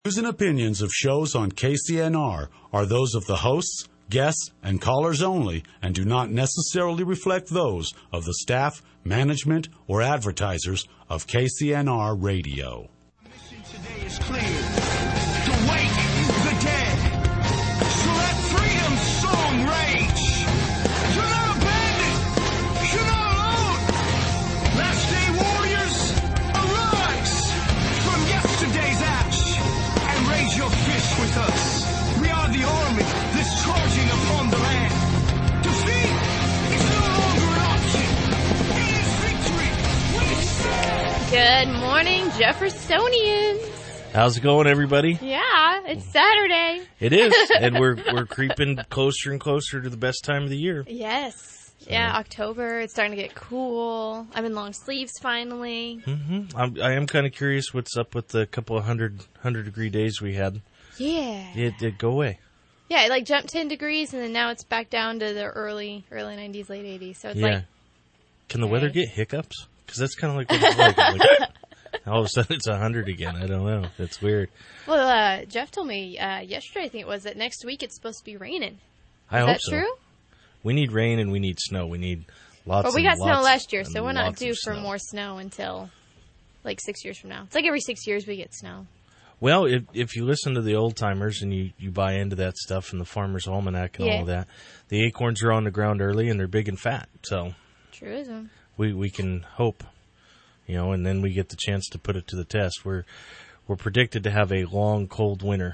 Views and opinions of shows on KCNR are those of the hosts, guests, and callers only and do not necessarily reflect those of the staff, management, or advertisers of KCNR Radio. The mission today is clear. To wake the dead. So let freedom's song rage. You're not abandoned. You're not alone. Last day warriors, arise from yesterday's ash and raise your fist with us. We are the army that's charging upon the land. Defeat is no longer an option. It is victory. We stand. Good morning, Jeffersonians. How's it going, everybody? Yeah, it's Saturday. It is, and we're creeping closer and closer to the best time of the year. Yes. Yeah, October. It's starting to get cool. I'm in long sleeves finally. I am kind of curious what's up with the couple of 100-degree days we had. Yeah. It did go away. Yeah, it like jumped 10 degrees, and then now it's back down to the early 90s, late 80s. So it's like... Can the weather get hiccups? Because that's kind of like what it's like. Like, all of a sudden it's 100 again. I don't know. That's weird. Well, Jeff told me yesterday, I think it was, that next week it's supposed to be raining. I hope Is that so. true? We need rain and we need snow. We need lots Well, we and got snow lots last year, and so we're not lots due of for snow. more snow until like 6 years from now. It's like every 6 years we get snow. Well, if you listen to the old timers and you buy into that stuff and the Farmer's Almanac and all of that, the acorns are on the ground early and they're big and fat. So Truism. we can hope, and then we get the chance to put it to the test. We're predicted to have a long, cold winter.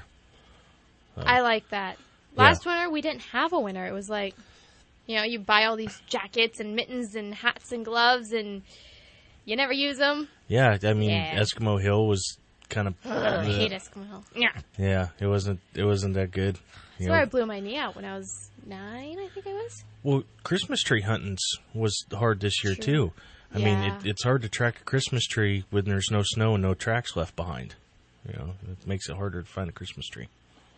I like that. Last winter, we didn't have a winter. It was like, you buy all these jackets and mittens and hats and gloves, and you never use them. Yeah, I mean, Yeah. Eskimo Hill was kind of... I hate Eskimo Hill. Yeah. Yeah, it wasn't that good. That's where I blew my knee out when I was 9, I think I was. Well, Christmas tree hunting was hard this year, too. I mean, it's hard to track a Christmas tree when there's no snow and no tracks left behind. It makes it harder to find a Christmas tree.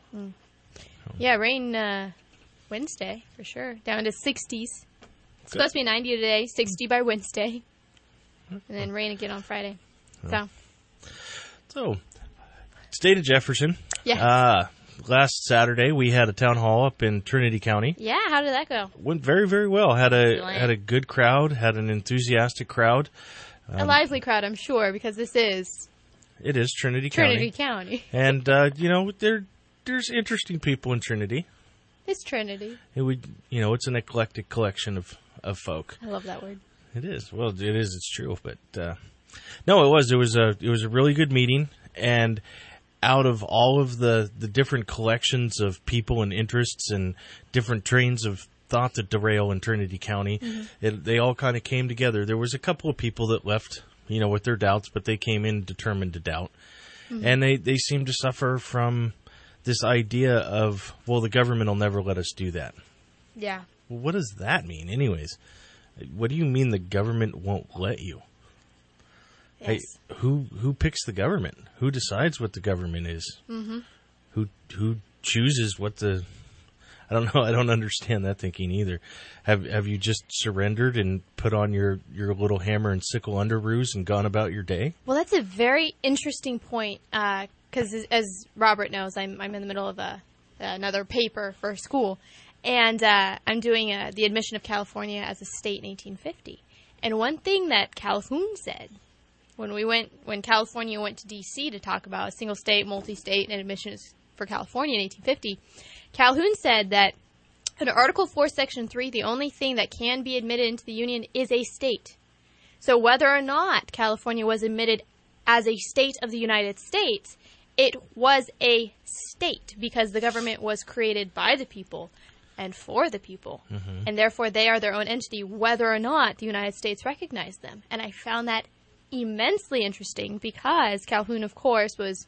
Yeah, rain Wednesday, for sure. Down to 60s. It's supposed to be 90 today, 60 by Wednesday. And then rain again on Friday. So, State of Jefferson. Yeah. Last Saturday, we had a town hall up in Trinity County. Yeah, how did that go? Went very, very well. Had Excellent. a good crowd. Had an enthusiastic crowd. A lively crowd, I'm sure, because this is It is Trinity Trinity County. County. And there's interesting people in Trinity. It's Trinity. It's an eclectic collection of folk. I love that word. It is. Well, it is. It's true. But no, it was. It was a really good meeting. And out of all of the different collections of people and interests and different trains of thought that derail in Trinity County, they all kind of came together. There was a couple of people that left, with their doubts, but they came in determined to doubt. And they seemed to suffer from this idea of, well, the government will never let us do that. Yeah. Well, what does that mean anyways? What do you mean the government won't let you? Yes. Hey, who picks the government? Who decides what the government is? Mm-hmm. Who chooses what the... I don't know. I don't understand that thinking either. Have you just surrendered and put on your little hammer and sickle underoos and gone about your day? Well, that's a very interesting point, because as Robert knows, I'm in the middle of another paper for school, and I'm doing the admission of California as a state in 1850. And one thing that Calhoun said when California went to D.C. to talk about a single state, multi-state, and admissions for California in 1850, Calhoun said that in Article 4, Section 3, the only thing that can be admitted into the Union is a state. So whether or not California was admitted as a state of the United States, it was a state because the government was created by the people and for the people. Mm-hmm. And therefore they are their own entity whether or not the United States recognized them. And I found that immensely interesting because Calhoun, of course, was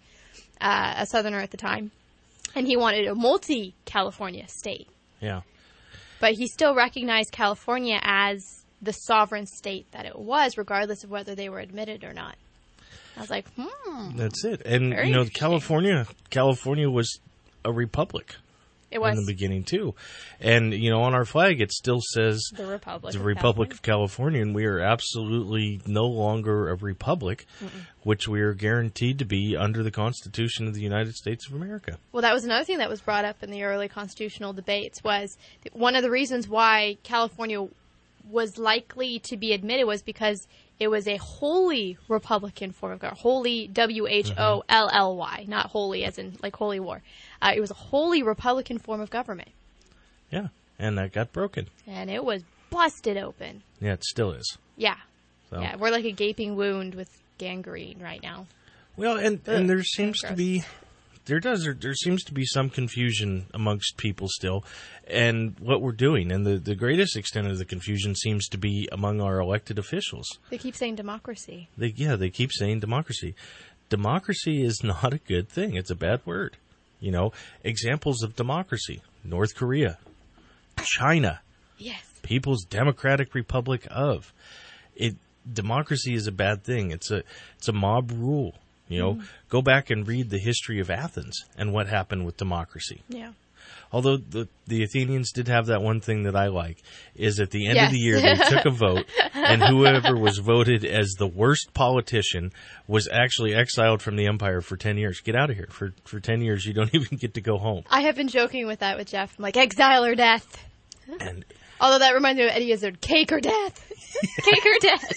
a Southerner at the time. And he wanted a multi-California state. Yeah. But he still recognized California as the sovereign state that it was, regardless of whether they were admitted or not. I was like, That's it. And, Very interesting. California was a republic. It was. in the beginning too. And on our flag it still says The Republic. the of Republic California. of California, and we are absolutely no longer a republic, which we are guaranteed to be under the Constitution of the United States of America. Well, that was another thing that was brought up in the early constitutional debates, was one of the reasons why California was likely to be admitted was because it was a wholly Republican form of government. Wholly, W-H-O-L-L-Y, not holy as in like holy war. It was a wholly Republican form of government. Yeah, and that got broken. And it was busted open. Yeah, it still is. Yeah. So. Yeah, we're like a gaping wound with gangrene right now. Well, and there seems to gross. be there seems to be some confusion amongst people still, and what we're doing, and the greatest extent of the confusion seems to be among our elected officials. They keep saying democracy. They keep saying democracy. Democracy is not a good thing. It's a bad word. Examples of democracy: North Korea, China, Yes. People's Democratic Republic of. Democracy is a bad thing. It's a mob rule. Go back and read the history of Athens and what happened with democracy. Yeah. Although the Athenians did have that one thing that I like, is at the end of the year they took a vote, and whoever was voted as the worst politician was actually exiled from the empire for 10 years. Get out of here. For 10 years, you don't even get to go home. I have been joking with that with Jeff. I'm like, exile or death. And Although that reminds me of Eddie Izzard. Cake or death. Cake or death.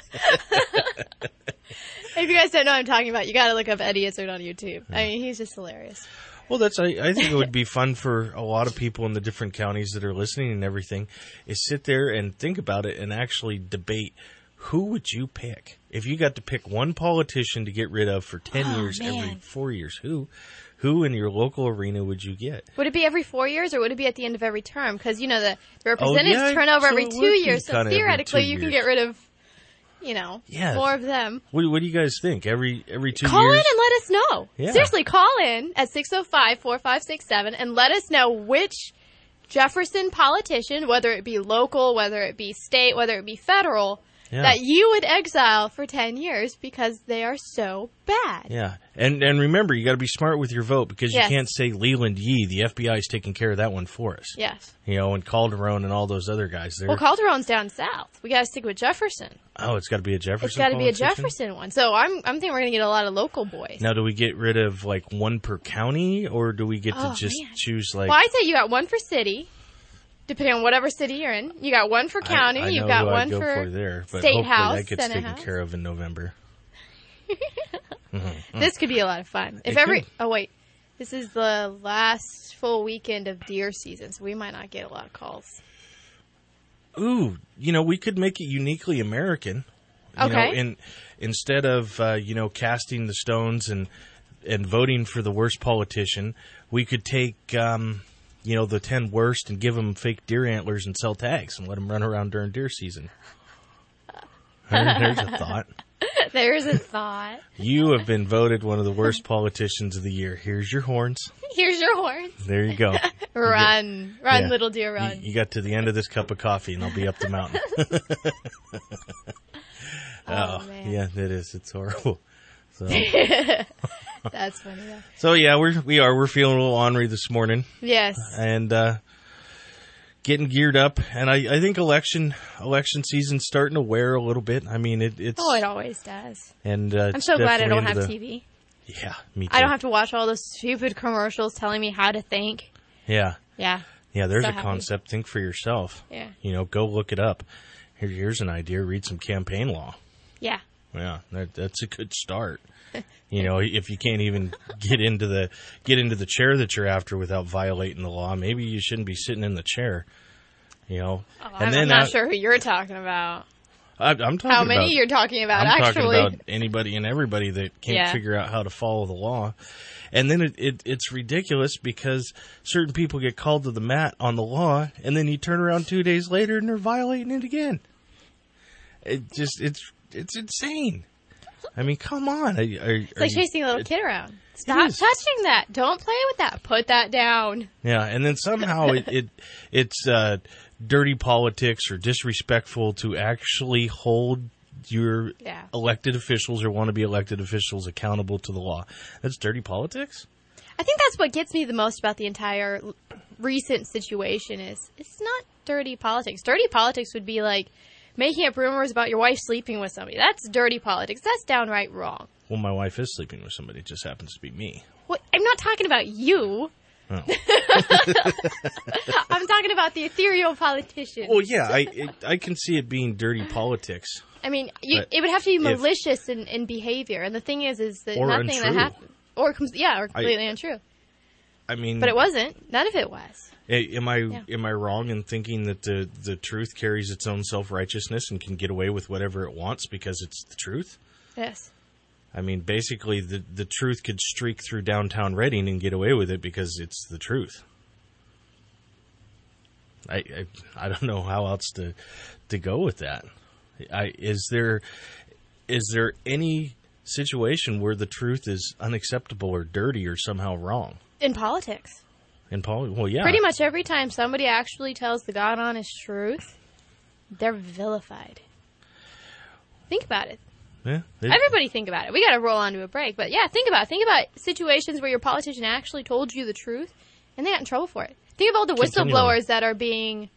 If you guys don't know what I'm talking about, you got to look up Eddie Izzard on YouTube. I mean, he's just hilarious. Well, I think it would be fun for a lot of people in the different counties that are listening and everything, is sit there and think about it and actually debate, who would you pick? If you got to pick one politician to get rid of for 10 years, man. every 4 years, who in your local arena would you get? Would it be every 4 years, or would it be at the end of every term? Because, the representatives turn over so every it 2 would be years, so kinda every theoretically 2 you can years. get rid of, more of them. What do you guys think? Every 2 Call in years? and let us know. Yeah. Seriously, call in at 605-4567 and let us know which Jefferson politician, whether it be local, whether it be state, whether it be federal, that you would exile for 10 years because they are so bad. Yeah. And remember, you got to be smart with your vote, because Yes. you can't say Leland Yee. The FBI is taking care of that one for us. Yes. And Calderon and all those other guys there. Well, Calderon's down south. We got to stick with Jefferson. Oh, it's got to be a Jefferson It's got to be a politician? Jefferson one. So I'm thinking we're going to get a lot of local boys. Now, do we get rid of like one per county, or do we get to just man. choose like? Well, I'd say you got one for city, depending on whatever city you're in. You got one for county. I You've know got who I'd one go for there, but state hopefully house, that gets Senate taken house. care of in November. This could be a lot of fun. It could. Oh wait, this is the last full weekend of deer season, so we might not get a lot of calls. Ooh, we could make it uniquely American. Okay. And instead of casting the stones and voting for the worst politician, we could take the 10 worst and give them fake deer antlers and sell tags and let them run around during deer season. There's a thought. There's a thought. You have been voted one of the worst politicians of the year. Here's your horns. Here's your horns. There you go. Run, Yeah. little deer, run. You got to the end of this cup of coffee, and I'll be up the mountain. Oh, man. Yeah, it is. It's horrible. So, That's funny. Though. so yeah, we're feeling a little ornery this morning, Yes. and getting geared up. And I think election season's starting to wear a little bit. I mean, it's. Oh, it always does. And I'm so glad I don't have TV. Yeah, me too. I don't have to watch all those stupid commercials telling me how to think. Yeah. Yeah. Yeah, there's So a happy. concept. Think for yourself. Yeah. Go look it up. Here's an idea. Read some campaign law. Yeah. Yeah, that's a good start. If you can't even get into the chair that you're after without violating the law, maybe you shouldn't be sitting in the chair. Oh, I'm not sure who you're talking about. I'm talking How many about, you're talking about, I'm actually. talking about anybody and everybody that can't Yeah. figure out how to follow the law. And then it's ridiculous because certain people get called to the mat on the law, and then you turn around 2 days later and they're violating it again. It's insane. I mean, come on. It's like chasing a little kid around. Stop is. touching that. Don't play with that. Put that down. Yeah, and then somehow it's dirty politics or disrespectful to actually hold your elected officials or want to be elected officials accountable to the law. That's dirty politics? I think that's what gets me the most about the entire recent situation is it's not dirty politics. Dirty politics would be like making up rumors about your wife sleeping with somebody. That's dirty politics. That's downright wrong. Well, my wife is sleeping with somebody. It just happens to be me. Well, I'm not talking about you. Oh. I'm talking about the ethereal politician. Well, yeah, I can see it being dirty politics. I mean, it would have to be malicious in behavior. And the thing is that or nothing untrue. that happened... Or completely untrue. I mean... But it wasn't. None of it was. Am I wrong in thinking that the truth carries its own self-righteousness and can get away with whatever it wants because it's the truth? Yes. I mean, basically, the truth could streak through downtown Reading and get away with it because it's the truth. I don't know how else to go with that. Is there any situation where the truth is unacceptable or dirty or somehow wrong? In politics. Well, yeah. Pretty much every time somebody actually tells the God honest truth, they're vilified. Think about it. Yeah, everybody think about it. We got to roll on to a break. But yeah, think about it. Think about situations where your politician actually told you the truth and they got in trouble for it. Think of all the whistleblowers that are being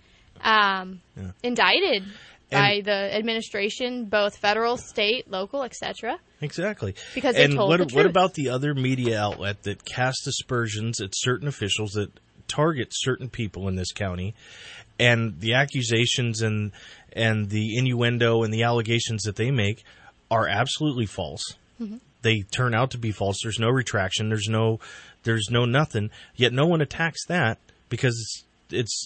indicted by the administration, both federal, state, local, etc. Exactly. Because they told the truth. What about the other media outlet that casts aspersions at certain officials that target certain people in this county, and the accusations and the innuendo and the allegations that they make are absolutely false. Mm-hmm. They turn out to be false. There's no retraction. There's no nothing. Yet no one attacks that because it's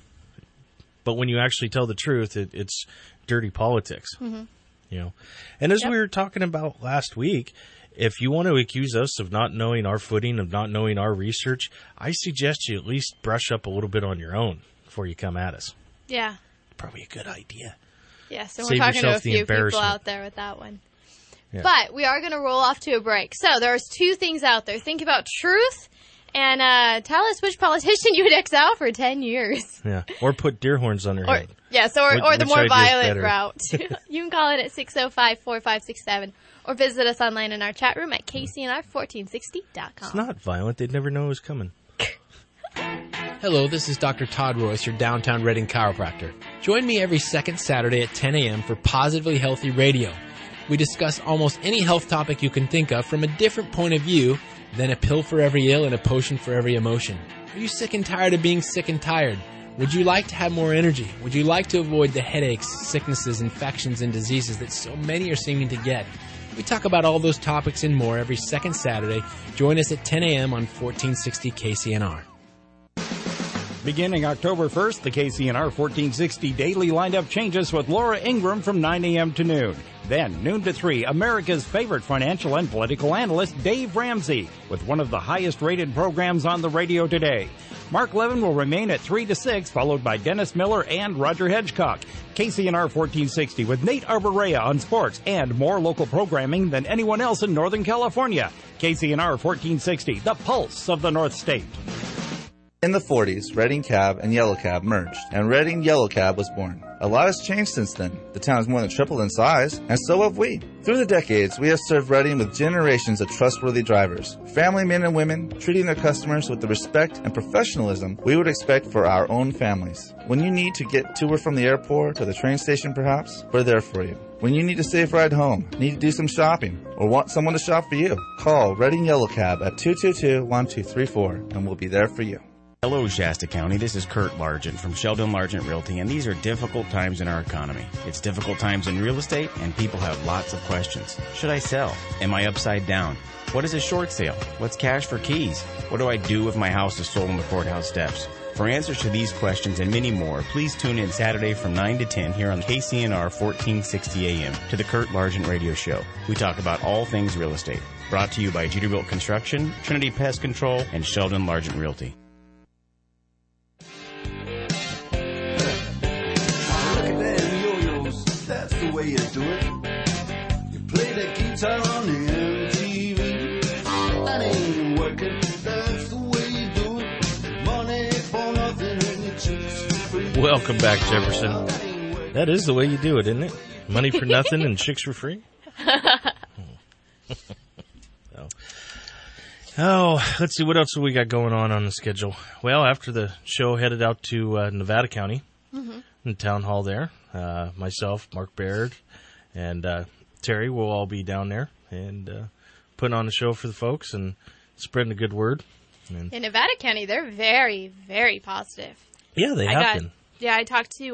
But when you actually tell the truth, it's dirty politics. Mm-hmm. And as we were talking about last week, if you want to accuse us of not knowing our footing, of not knowing our research, I suggest you at least brush up a little bit on your own before you come at us. Yeah. Probably a good idea. Yeah, so we're talking to a few people out there with that one. Yeah. But we are going to roll off to a break. So there's two things out there. Think about truth and tell us which politician you would X out for 10 years. Yeah, or put deer horns on their head. Yes, or the more violent route. You can call it at 605-4567 or visit us online in our chat room at kcnr1460.com. It's not violent. They'd never know it was coming. Hello, this is Dr. Todd Royce, your downtown Reading chiropractor. Join me every second Saturday at 10 a.m. for Positively Healthy Radio. We discuss almost any health topic you can think of from a different point of view than a pill for every ill and a potion for every emotion. Are you sick and tired of being sick and tired? Would you like to have more energy? Would you like to avoid the headaches, sicknesses, infections, and diseases that so many are seeming to get? We talk about all those topics and more every second Saturday. Join us at 10 a.m. on 1460 KCNR. Beginning October 1st, the KCNR 1460 daily lineup changes with Laura Ingram from 9 a.m. to noon. Then, noon to 3, America's favorite financial and political analyst, Dave Ramsey, with one of the highest-rated programs on the radio today. Mark Levin will remain at 3 to 6, followed by Dennis Miller and Roger Hedgecock. KCNR 1460 with Nate Arborea on sports and more local programming than anyone else in Northern California. KCNR 1460, the pulse of the North State. In the 40s, Reading Cab and Yellow Cab merged, and Reading Yellow Cab was born. A lot has changed since then. The town has more than tripled in size, and so have we. Through the decades, we have served Reading with generations of trustworthy drivers, family men and women treating their customers with the respect and professionalism we would expect for our own families. When you need to get to or from the airport or the train station perhaps, we're there for you. When you need a safe ride home, need to do some shopping, or want someone to shop for you, call Reading Yellow Cab at 222-1234, and we'll be there for you. Hello, Shasta County. This is Kurt Largent from Sheldon Largent Realty, and these are difficult times in our economy. It's difficult times in real estate, and people have lots of questions. Should I sell? Am I upside down? What is a short sale? What's cash for keys? What do I do if my house is sold on the courthouse steps? For answers to these questions and many more, please tune in Saturday from 9 to 10 here on KCNR 1460 AM to the Kurt Largent Radio Show. We talk about all things real estate. Brought to you by Jeterbilt Construction, Trinity Pest Control, and Sheldon Largent Realty. That's the way you do it. You play the guitar on the MTV. That ain't working. That's the way you do it. Money for nothing and your chicks for free. Welcome back, Jefferson. That is the way you do it, isn't it? Money for nothing and chicks for free? So. Oh, let's see. What else have we got going on the schedule? Well, after the show, headed out to Nevada County, in the town hall there. Myself, Mark Baird, and Terry will all be down there and putting on a show for the folks and spreading the good word. And In Nevada County, they're very, very positive. yeah, they have been. Yeah, I talked to,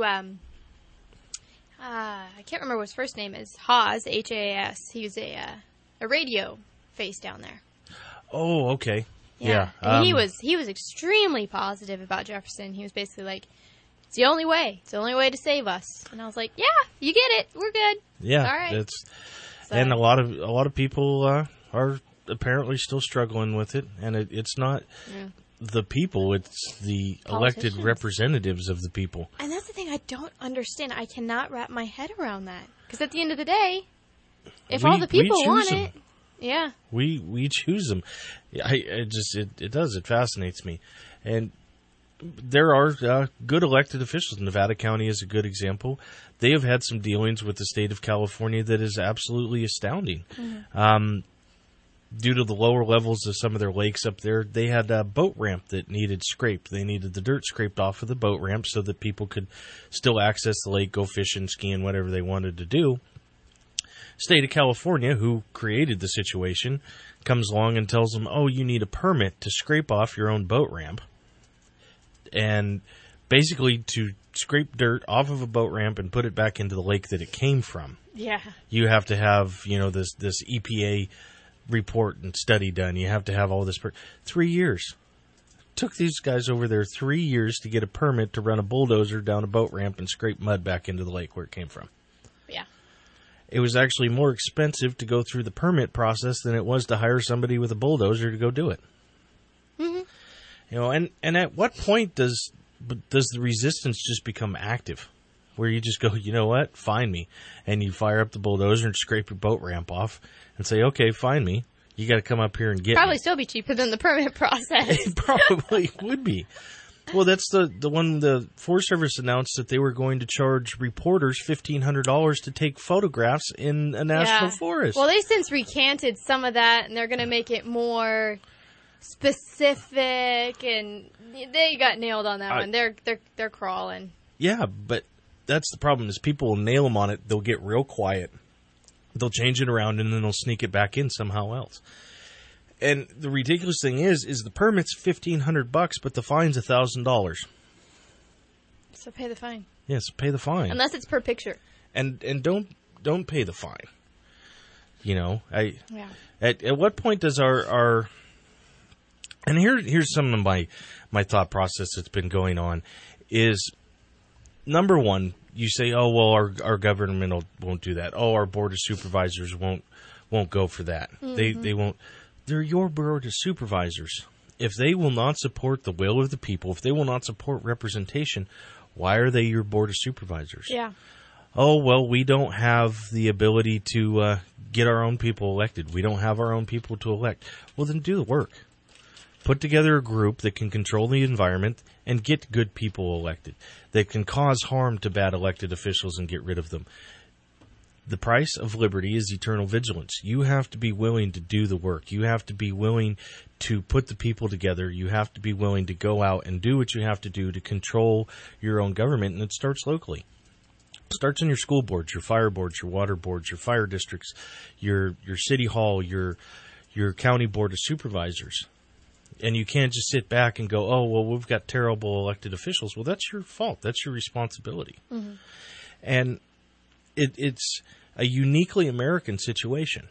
I can't remember what his first name is, Haas, Haas. He was a radio face down there. Oh, okay. Yeah. And he was extremely positive about Jefferson. He was basically like, it's the only way. It's the only way to save us. And I was like, yeah, you get it. We're good. Yeah. All right. And a lot of people are apparently still struggling with it, and it's not the people, it's the elected representatives of the people. And that's the thing I don't understand. I cannot wrap my head around that. Because at the end of the day, if all the people want it, yeah. We choose them. It fascinates me. And there are good elected officials. Nevada County is a good example. They have had some dealings with the state of California that is absolutely astounding. Due to the lower levels of some of their lakes up there, they had a boat ramp that needed scraped. They needed the dirt scraped off of the boat ramp so that people could still access the lake, go fishing, skiing, whatever they wanted to do. State of California, who created the situation, comes along and tells them, oh, you need a permit to scrape off your own boat ramp. And basically to scrape dirt off of a boat ramp and put it back into the lake that it came from. Yeah. You have to have, this EPA report and study done. You have to have all this. 3 years. Took these guys over there 3 years to get a permit to run a bulldozer down a boat ramp and scrape mud back into the lake where it came from. Yeah. It was actually more expensive to go through the permit process than it was to hire somebody with a bulldozer to go do it. And at what point does the resistance just become active? Where you just go, you know what, find me. And you fire up the bulldozer and scrape your boat ramp off and say, okay, find me. You got to come up here and get Probably me. still be cheaper than the permit process. It probably would be. Well, that's the one the Forest Service announced that they were going to charge reporters $1,500 to take photographs in a national forest. Well, they since recanted some of that, and they're going to make it more specific, and they got nailed on that one. They're crawling. Yeah, but that's the problem is people will nail them on it. They'll get real quiet. They'll change it around, and then they'll sneak it back in somehow else. And the ridiculous thing is the permit's $1,500, but the fine's $1,000. So pay the fine. Yes, pay the fine. Unless it's per picture. And don't pay the fine. Yeah. At what point does our and here's some of my thought process that's been going on is, number one, you say, oh well, our government won't do that. Oh, our board of supervisors won't go for that. They won't. They're your board of supervisors. If they will not support the will of the people, if they will not support representation, why are they your board of supervisors? Yeah. Oh, well, we don't have the ability to get our own people elected. We don't have our own people to elect. Well, then do the work. Put together a group that can control the environment and get good people elected, that can cause harm to bad elected officials and get rid of them. The price of liberty is eternal vigilance. You have to be willing to do the work. You have to be willing to put the people together. You have to be willing to go out and do what you have to do to control your own government, and it starts locally. It starts in your school boards, your fire boards, your water boards, your fire districts, your city hall, your county board of supervisors. And you can't just sit back and go, oh, well, we've got terrible elected officials. Well, that's your fault. That's your responsibility. Mm-hmm. And it's a uniquely American situation.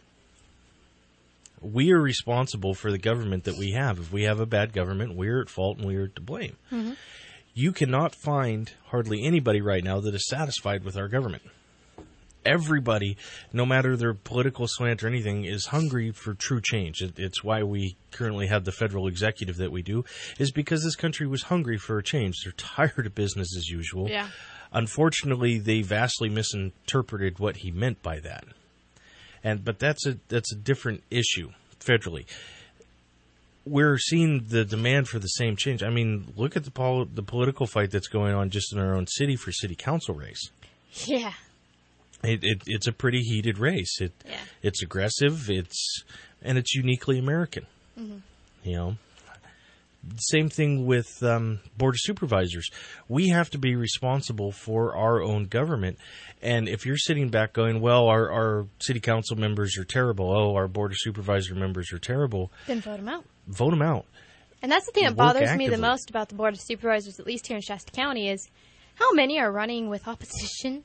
We are responsible for the government that we have. If we have a bad government, we're at fault and we're to blame. Mm-hmm. You cannot find hardly anybody right now that is satisfied with our government. Everybody, no matter their political slant or anything, is hungry for true change. It's why we currently have the federal executive that we do, is because this country was hungry for a change. They're tired of business as usual. Yeah. Unfortunately, they vastly misinterpreted what he meant by that. But that's a different issue federally. We're seeing the demand for the same change. I mean, look at the political fight that's going on just in our own city for city council race. Yeah. It's a pretty heated race. It's aggressive. It's uniquely American. Mm-hmm. You know, same thing with Board of Supervisors. We have to be responsible for our own government. And if you're sitting back going, well, our city council members are terrible. Oh, our Board of Supervisor members are terrible. Then vote them out. Vote them out. And that's the thing that Work bothers me the actively. most about the Board of Supervisors, at least here in Shasta County, is how many are running with opposition?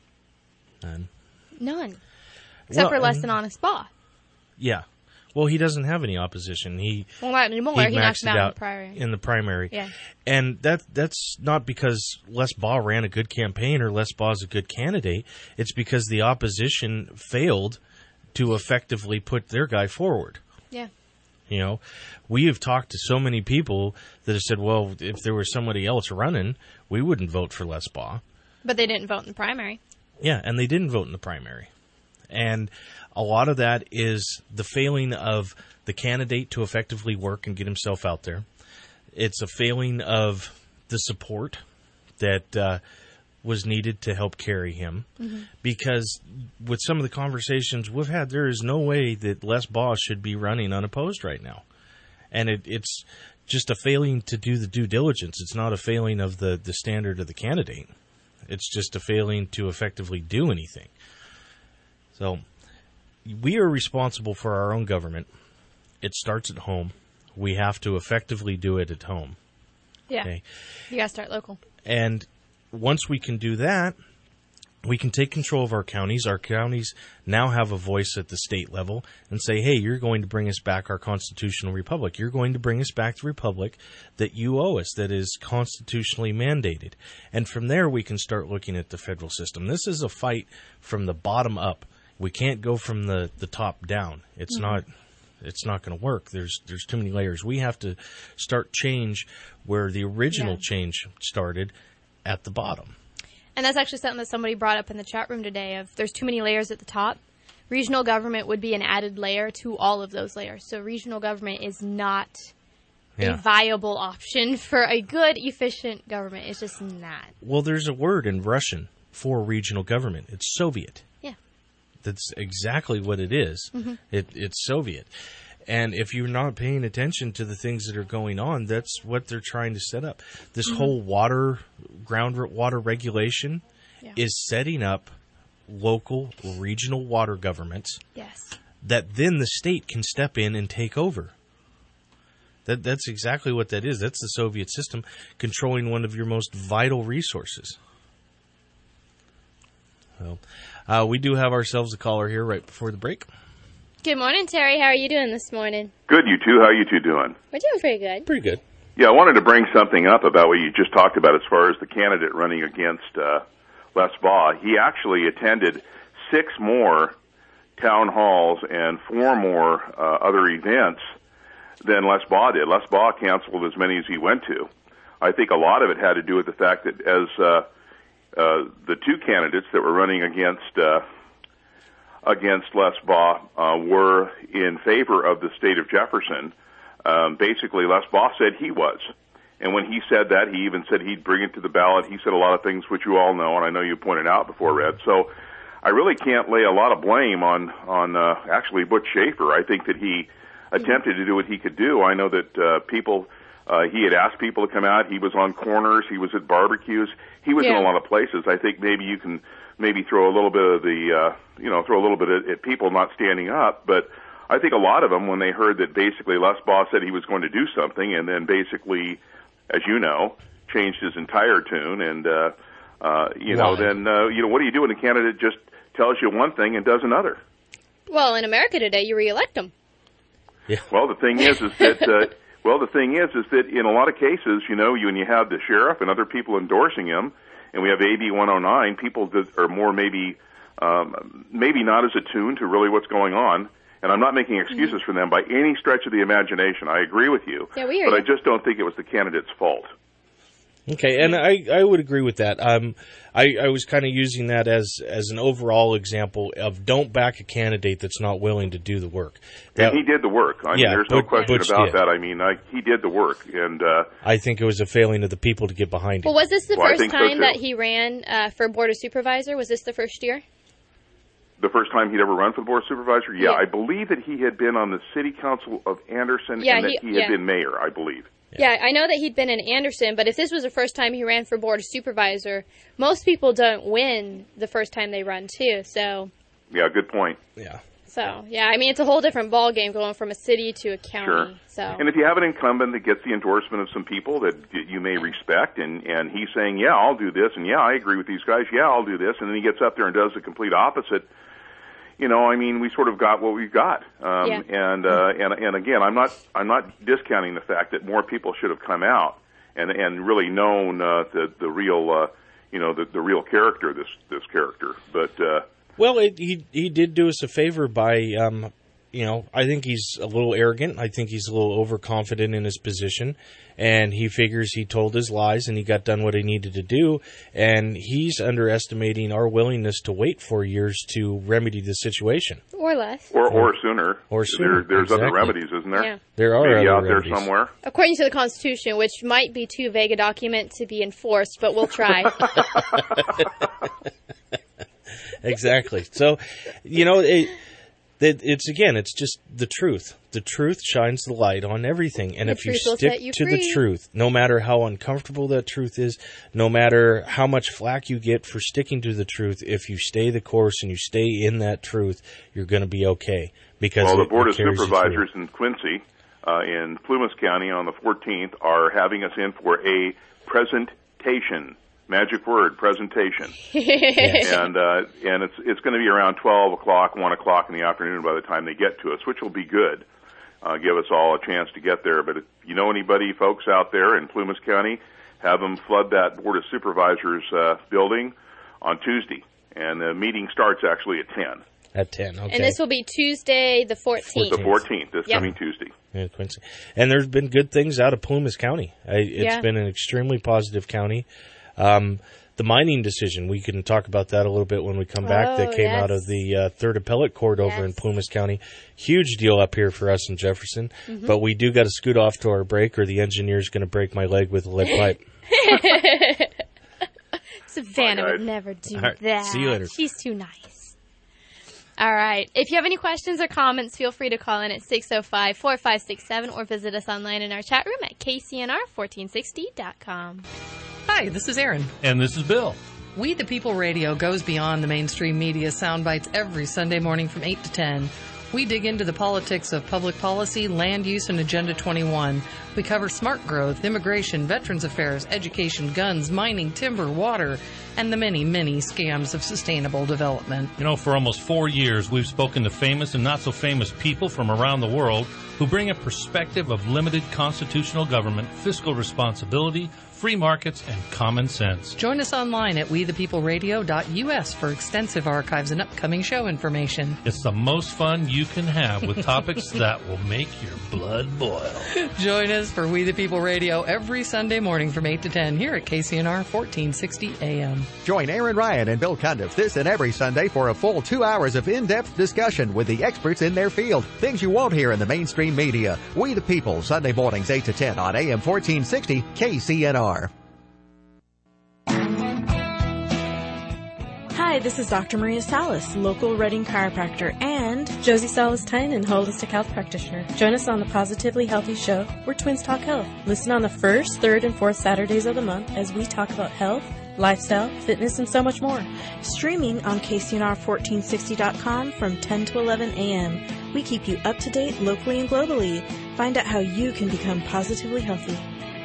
None. Except for less than Honest Spa. Yeah. Well, he doesn't have any opposition. Well, not anymore. He knocked maxed him it out out in the primary. Yeah. And that's not because Les Baugh ran a good campaign or Les Baugh is a good candidate. It's because the opposition failed to effectively put their guy forward. Yeah. You know, we have talked to so many people that have said, well, if there was somebody else running, we wouldn't vote for Les Baugh. But they didn't vote in the primary. Yeah, and they didn't vote in the primary. And a lot of that is the failing of the candidate to effectively work and get himself out there. It's a failing of the support that was needed to help carry him. Mm-hmm. Because with some of the conversations we've had, there is no way that Les Baugh should be running unopposed right now. And it's just a failing to do the due diligence. It's not a failing of the standard of the candidate. It's just a failing to effectively do anything. So we are responsible for our own government. It starts at home. We have to effectively do it at home. Yeah. Okay? You got to start local. And once we can do that, we can take control of our counties. Our counties now have a voice at the state level and say, hey, you're going to bring us back our constitutional republic. You're going to bring us back the republic that you owe us, that is constitutionally mandated. And from there, we can start looking at the federal system. This is a fight from the bottom up. We can't go from the top down. It's not going to work. There's too many layers. We have to start change where the original change started at the bottom. And that's actually something that somebody brought up in the chat room today of there's too many layers at the top. Regional government would be an added layer to all of those layers. So regional government is not a viable option for a good, efficient government. It's just not. Well, there's a word in Russian for regional government. It's Soviet. Yeah. That's exactly what it is. Mm-hmm. It's Soviet. And if you're not paying attention to the things that are going on, that's what they're trying to set up. This whole groundwater regulation is setting up local, regional water governments that then the state can step in and take over. That's exactly what that is. That's the Soviet system controlling one of your most vital resources. So, we do have ourselves a caller here right before the break. Good morning, Terry. How are you doing this morning? Good, you two. How are you two doing? We're doing pretty good. Pretty good. Yeah, I wanted to bring something up about what you just talked about as far as the candidate running against Les Baugh. He actually attended 6 more town halls and 4 more other events than Les Baugh did. Les Baugh canceled as many as he went to. I think a lot of it had to do with the fact that as the 2 candidates that were running against Les Baugh were in favor of the state of Jefferson. Basically, Les Baugh said he was. And when he said that, he even said he'd bring it to the ballot. He said a lot of things which you all know, and I know you pointed out before, Red. So I really can't lay a lot of blame on actually Butch Schaefer. I think that he attempted to do what he could do. I know that he had asked people to come out. He was on corners. He was at barbecues. He was in a lot of places. I think maybe you can throw a little bit of throw a little bit at people not standing up. But I think a lot of them, when they heard that basically Les Baugh said he was going to do something, and then basically, as you know, changed his entire tune, and then what do you do when a candidate just tells you one thing and does another? Well, in America today, you reelect them. Yeah. Well, the thing is that in a lot of cases, when you have the sheriff and other people endorsing him, and we have AB 109, people that are more maybe not as attuned to really what's going on. And I'm not making excuses for them by any stretch of the imagination. I agree with you. Yeah, we hear but you. I just don't think it was the candidate's fault. Okay, and I would agree with that. I was kind of using that as an overall example of don't back a candidate that's not willing to do the work. And he did the work. I mean, there's no question Butch about did. that. I mean, he did the work. And I think it was a failing of the people to get behind him. Well, was this the I first think so, time too. that he ran for Board of Supervisor? Was this the first year? The first time he'd ever run for the Board of Supervisors? Yeah, Yeah. I believe that he had been on the City Council of Anderson Yeah, and that he had yeah. been mayor, I believe. Yeah, I know that he'd been in Anderson, but if this was the first time he ran for Board of Supervisor, most people don't win the first time they run, too. So, Yeah, good point. Yeah. yeah, I mean, it's a whole different ballgame going from a city to a county. Sure. So, And if you have an incumbent that gets the endorsement of some people that you may respect, and he's saying, yeah, I'll do this, and yeah, I agree with these guys, yeah, I'll do this, and then he gets up there and does the complete opposite, you know, I mean, we sort of got what we've got. Yeah. And again, I'm not discounting the fact that more people should have come out and really known the real the real character of this character. But Well, he did do us a favor by, I think he's a little arrogant. I think he's a little overconfident in his position. And he figures he told his lies and he got done what he needed to do. And he's underestimating our willingness to wait 4 years to remedy the situation. or less. or sooner. Or sooner, There's other exactly. remedies, isn't there? Yeah. There are Maybe other out there remedies. somewhere. According to the Constitution, which might be too vague a document to be enforced, but we'll try. Exactly. So, it's just the truth. The truth shines the light on everything. And The if you truth will stick set you to the free. truth, no matter how uncomfortable that truth is, no matter how much flack you get for sticking to the truth, if you stay the course and you stay in that truth, you're going to be okay. Because Well, the it Board of carries you through. Supervisors in Quincy, in Plumas County on the 14th, are having us in for a presentation. Magic word, presentation. And it's going to be around 12 o'clock, 1 o'clock in the afternoon by the time they get to us, which will be good. Give us all a chance to get there. But if you know anybody, folks out there in Plumas County, have them flood that Board of Supervisors building on Tuesday. And the meeting starts actually at 10. At 10, okay. And this will be Tuesday, the 14th. The 14th, this Yep. coming Tuesday. Yeah, Quincy. And there's been good things out of Plumas County. It's Yeah. been an extremely positive county. The mining decision, we can talk about that a little bit when we come back. That came out of the Third Appellate Court over in Plumas County. Huge deal up here for us in Jefferson. Mm-hmm. But we do got to scoot off to our break, or the engineer's going to break my leg with a lead pipe. Savannah Bye, guys. would never do All right, that. see you later. She's too nice. All right. If you have any questions or comments, feel free to call in at 605-4567 or visit us online in our chat room at kcnr1460.com. Hi, this is Erin. And this is Bill. We the People Radio goes beyond the mainstream media sound bites every Sunday morning from 8 to 10. We dig into the politics of public policy, land use, and Agenda 21. We cover smart growth, immigration, veterans affairs, education, guns, mining, timber, water, and the many, many scams of sustainable development. You know, for almost 4 years, we've spoken to famous and not so famous people from around the world who bring a perspective of limited constitutional government, fiscal responsibility, free markets, and common sense. Join us online at wethepeopleradio.us for extensive archives and upcoming show information. It's the most fun you can have with topics that will make your blood boil. Join us for We the People Radio every Sunday morning from 8 to 10 here at KCNR 1460 AM. Join Aaron Ryan and Bill Cundiff this and every Sunday for a full 2 hours of in-depth discussion with the experts in their field. Things you won't hear in the mainstream media. We the People, Sunday mornings 8 to 10 on AM 1460 KCNR. Hi, this is Dr. Maria Salas, local Reading chiropractor, and Josie Salas-Tynan, holistic health practitioner. Join us on the Positively Healthy Show, where twins talk health. Listen on the first, third, and fourth Saturdays of the month as we talk about health, lifestyle, fitness, and so much more. Streaming on KCNR1460.com from 10 to 11 a.m. We keep you up to date locally and globally. Find out how you can become positively healthy.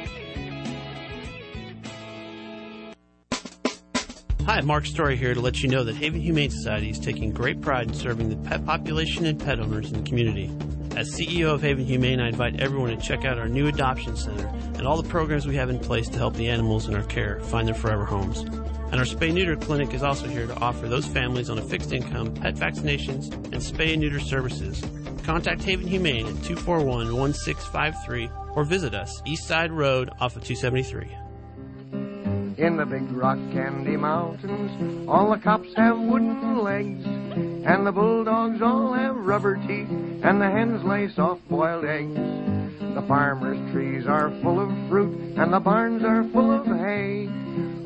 Hi, Mark Story here to let you know that Haven Humane Society is taking great pride in serving the pet population and pet owners in the community. As CEO of Haven Humane, I invite everyone to check out our new adoption center and all the programs we have in place to help the animals in our care find their forever homes. And our spay-neuter clinic is also here to offer those families on a fixed income pet vaccinations and spay and neuter services. Contact Haven Humane at 241-1653 or visit us, East Side Road off of 273. In the big rock candy mountains, all the cops have wooden legs, and the bulldogs all have rubber teeth, and the hens lay soft-boiled eggs. The farmers' trees are full of fruit, and the barns are full of hay.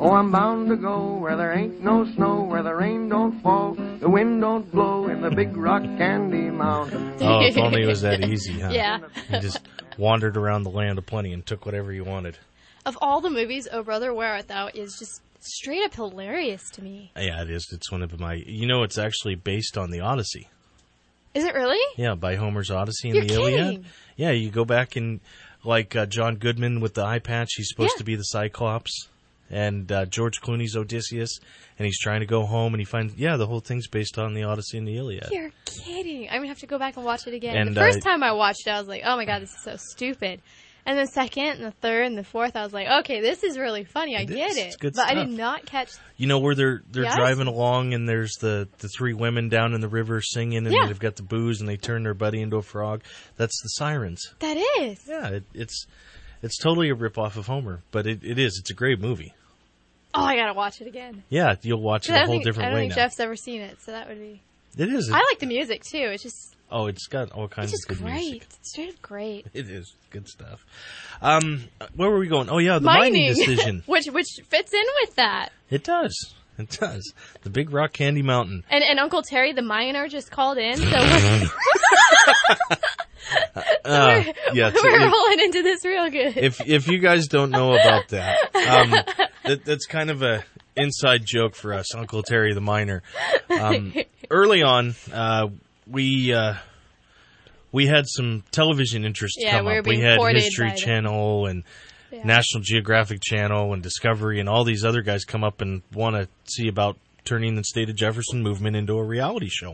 Oh, I'm bound to go where there ain't no snow, where the rain don't fall, the wind don't blow in the big rock candy mountain. Oh, if only it was that easy, huh? Yeah. You just wandered around the land of plenty and took whatever you wanted. Of all the movies, Oh Brother, Where Art Thou is just straight up hilarious to me. Yeah, it is. It's one of my... You know, it's actually based on the Odyssey. Is it really? Yeah, by Homer's Odyssey and You're the Iliad. kidding. Yeah, you go back and, like, John Goodman with the eye patch, he's supposed to be the Cyclops. And George Clooney's Odysseus, and he's trying to go home, and he finds, the whole thing's based on the Odyssey and the Iliad. You're kidding. I'm going to have to go back and watch it again. And, the first time I watched it, I was like, oh my God, this is so stupid. And the second, and the third, and the fourth, I was like, okay, this is really funny. I get it. It's good but stuff. I did not catch... You know, where they're Yes? driving along, and there's the three women down in the river singing, and Yeah. they've got the booze, and they turn their buddy into a frog. That's the Sirens. That is. Yeah, it's totally a ripoff of Homer, but it is. It's a great movie. Oh, I got to watch it again. Yeah, you'll watch it a whole different I don't way think now. Jeff's ever seen it, so that would be... It is. I like the music, too. It's just... Oh, it's got all It's kinds just of good great. music. It's straight up great. It is good stuff. Where were we going? Oh yeah, the mining decision. which fits in with that. It does. It does. The Big Rock Candy Mountain. And Uncle Terry, the miner, just called in, so we're rolling into this real good. If you guys don't know about that, that's kind of a inside joke for us, Uncle Terry the miner. Early on, we had some television interest come up. We had History Channel and National Geographic Channel and Discovery and all these other guys come up and want to see about turning the State of Jefferson movement into a reality show.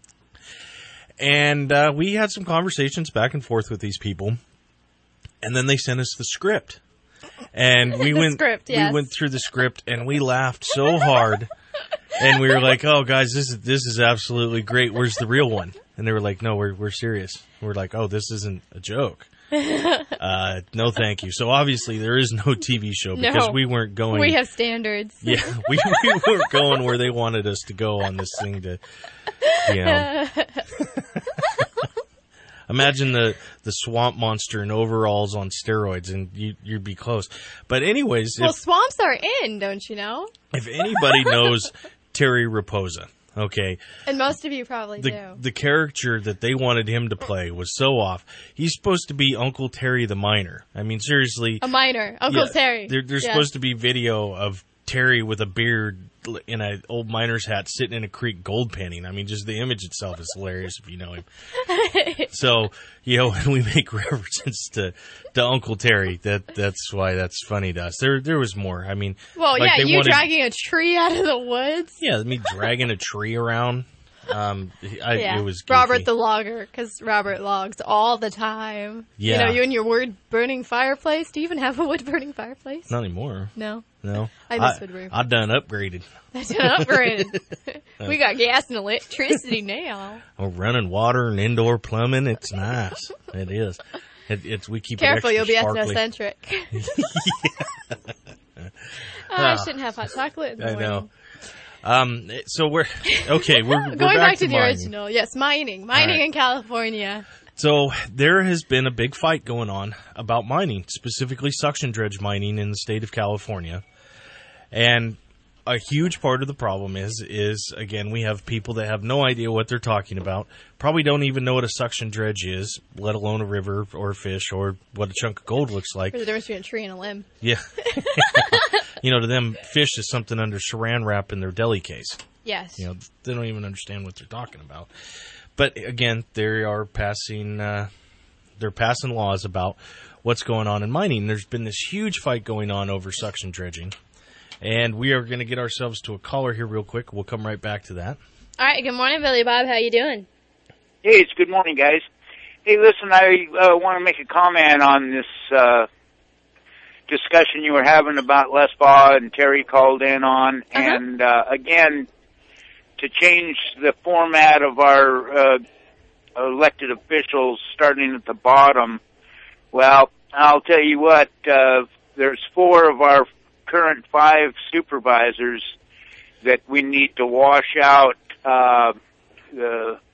And we had some conversations back and forth with these people, and then they sent us the script. And we went through the script, and we laughed so hard. And we were like, "Oh, guys, this is absolutely great. Where's the real one?" And they were like, "No, we're serious." We're like, "Oh, this isn't a joke." No, thank you. So obviously there is no TV show because we weren't going. We have standards. Yeah, we weren't going where they wanted us to go on this thing. Imagine the swamp monster in overalls on steroids, and you'd be close. But anyways, swamps are in, don't you know? If anybody knows Terry Raposa, okay, and most of you probably do. The character that they wanted him to play was so off. He's supposed to be Uncle Terry the miner. I mean, seriously, a miner, Uncle Terry. There's supposed to be video of Terry with a beard in an old miner's hat sitting in a creek gold panning. I mean, just the image itself is hilarious if you know him. So, when we make references to Uncle Terry, that's why that's funny to us. There was more. I mean, you dragging a tree out of the woods. Yeah, me dragging a tree around. It was goofy. Robert the logger, because Robert logs all the time. Yeah. You and your wood-burning fireplace. Do you even have a wood-burning fireplace? Not anymore. No. I miss wood burning. I done upgraded. We got gas and electricity now. We're running water and indoor plumbing. It's nice. It is. We keep Careful, it you'll be sparkly. ethnocentric. I shouldn't have hot chocolate in the morning. I know. So we're going back to the mining. original. Yes, mining in California. So there has been a big fight going on about mining, specifically suction dredge mining in the state of California. And a huge part of the problem is again, we have people that have no idea what they're talking about, probably don't even know what a suction dredge is, let alone a river or a fish or what a chunk of gold looks like. Or the difference between a tree and a limb. Yeah. To them, fish is something under saran wrap in their deli case. Yes. They don't even understand what they're talking about. But again, they are passing laws about what's going on in mining. There's been this huge fight going on over suction dredging. And we are going to get ourselves to a caller here real quick. We'll come right back to that. All right. Good morning, Billy Bob. How you doing? Hey, it's good morning, guys. Hey, listen, I want to make a comment on this discussion you were having about Les Baugh and Terry called in on. Uh-huh. And, again, to change the format of our elected officials starting at the bottom, well, I'll tell you what, there's 4 of our current 5 supervisors that we need to wash out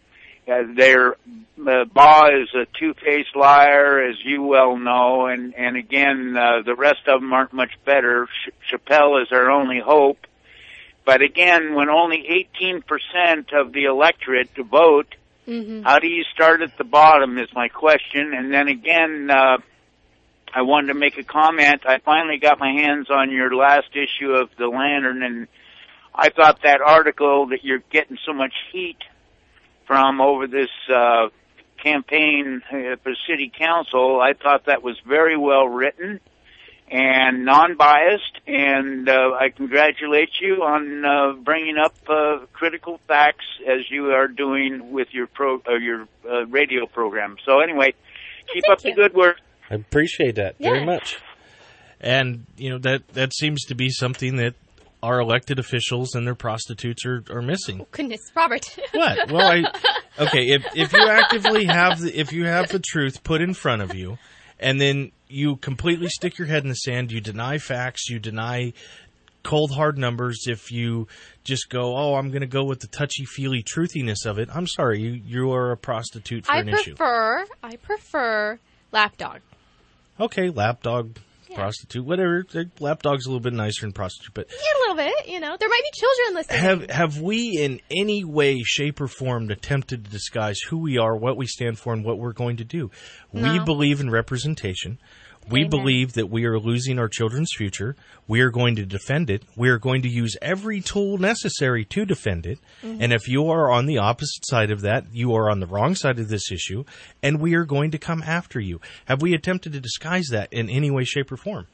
Their Baugh is a two-faced liar, as you well know, and again, the rest of them aren't much better. Chappelle is our only hope. But again, when only 18% of the electorate vote, how do you start at the bottom is my question. And then again, I wanted to make a comment. I finally got my hands on your last issue of the Lantern, and I thought that article that you're getting so much heat from over this campaign for city council, I thought that was very well written and non-biased, and I congratulate you on bringing up critical facts as you are doing with your radio program. So anyway, keep up the good work. I appreciate that very much. And, that seems to be something that our elected officials and their prostitutes are missing. Oh, goodness, Robert. What? Well, if you actively have the truth put in front of you, and then you completely stick your head in the sand, you deny facts, you deny cold hard numbers, if you just go, I'm going to go with the touchy-feely truthiness of it, I'm sorry, you are a prostitute for an issue. I prefer lapdog. Okay, lapdog, prostitute, whatever. Lapdog's a little bit nicer than prostitute, but yeah, a little bit. There might be children listening. Have we in any way, shape, or form attempted to disguise who we are, what we stand for, and what we're going to do? No. We believe in representation. We believe that we are losing our children's future. We are going to defend it. We are going to use every tool necessary to defend it. Mm-hmm. And if you are on the opposite side of that, you are on the wrong side of this issue, and we are going to come after you. Have we attempted to disguise that in any way, shape, or form?